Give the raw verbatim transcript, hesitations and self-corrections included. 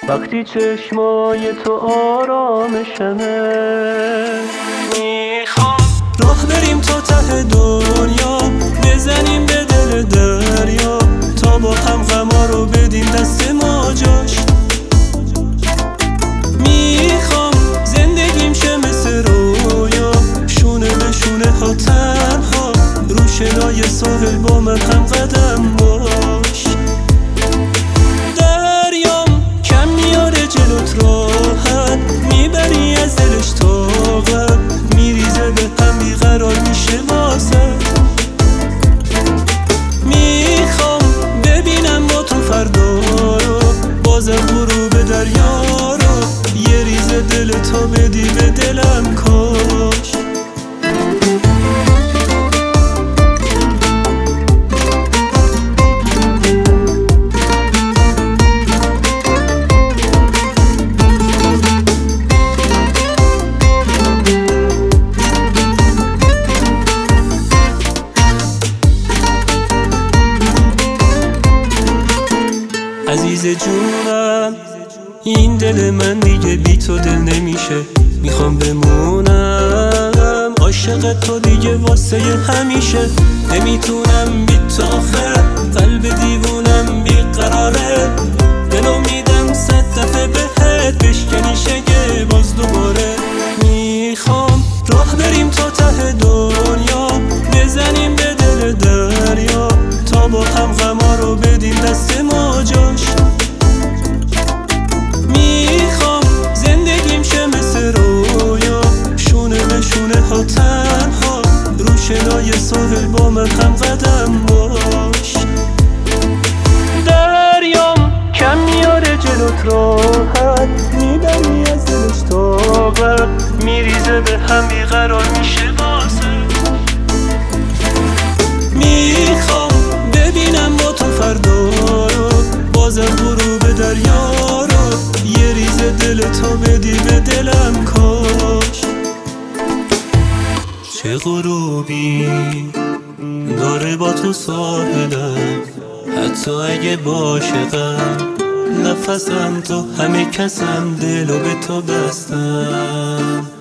وقتی چشمای تو آرامشمه. میخوام راه بریم تا ته دنیا، بزنیم به دل دریا، تا با هم غما رو بدیم دست ما جاش. میخوام زندگیم شه مثل رویا، شونه به شونه ها تنها، رو شنای ساحل با من هم قدم باش. دریام کم میاره جلوت راحت، میبری از دلش طاقت، میریزه به هم بیقرار میشه واسه. میخوام ببینم با تو فردا رو، بازم غروب دریا رو، یه ریزه دل تو بدی به دلم کاش. عزیز جونم این دل من دیگه بی تو دل نمیشه، میخوام بمونم عاشق تو دیگه واسه همیشه. نمیتونم بی تو آخه، قلب دیوونم بیقراره، دلو میدم صد دفعه بهت بشکنی شگه باز دوباره. میخوام راه بریم تا ته دنیا، بزنیم به دل دریا، تا با هم غما رو بدیم دست ما جاش. میخوام زندگیم شه مثل رویا، شونه به شونه ها تنها، رو شنای ساحل با من هم قدم باش. دریام کم میاره جلوت راحت، میبری از دلش طاقت، میریزه به هم بیقرار میشه واسه. میخوام ببینم با تو فردا رو، بازم غروب دریا رو، یه ریزه دل تو بدی به دلم کاش. چه غروبی داره با تو ساحلم، حتی اگه عاشقم نفسم تو همه کسم، دلو به تو بستم.